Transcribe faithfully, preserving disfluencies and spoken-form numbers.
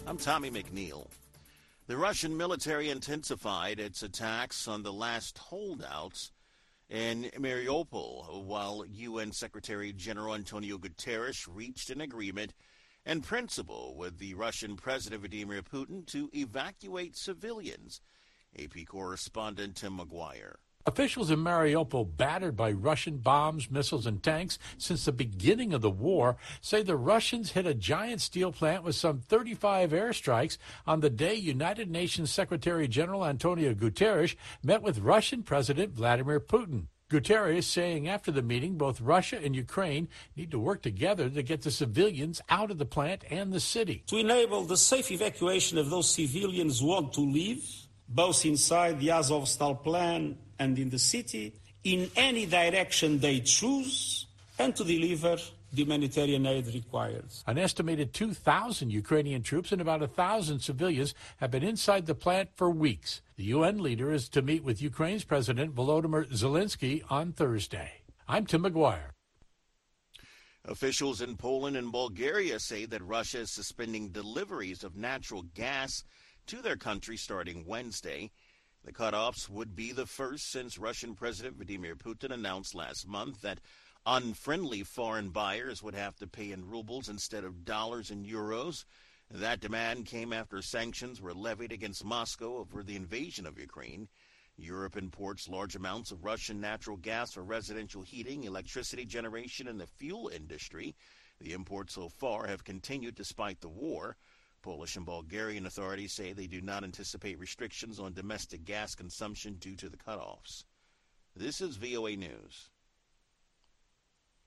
I'm Tommy McNeil. The Russian military intensified its attacks on the last holdouts in Mariupol, while U N Secretary General Antonio Guterres reached an agreement in principle with the Russian President Vladimir Putin to evacuate civilians. A P correspondent Tim McGuire. Officials in Mariupol, battered by Russian bombs, missiles, and tanks since the beginning of the war, say the Russians hit a giant steel plant with some thirty-five airstrikes on the day United Nations Secretary General Antonio Guterres met with Russian President Vladimir Putin. Guterres saying after the meeting both Russia and Ukraine need to work together to get the civilians out of the plant and the city. To enable the safe evacuation of those civilians who want to leave, both inside the Azovstal plant and in the city, in any direction they choose, and to deliver the humanitarian aid required. An estimated two thousand Ukrainian troops and about one thousand civilians have been inside the plant for weeks. The U N leader is to meet with Ukraine's President Volodymyr Zelensky on Thursday. I'm Tim McGuire. Officials in Poland and Bulgaria say that Russia is suspending deliveries of natural gas to their country starting Wednesday. The cutoffs would be the first since Russian President Vladimir Putin announced last month that unfriendly foreign buyers would have to pay in rubles instead of dollars and euros. That demand came after sanctions were levied against Moscow over the invasion of Ukraine. Europe imports large amounts of Russian natural gas for residential heating, electricity generation, and the fuel industry. The imports so far have continued despite the war. Polish and Bulgarian authorities say they do not anticipate restrictions on domestic gas consumption due to the cutoffs. This is V O A News.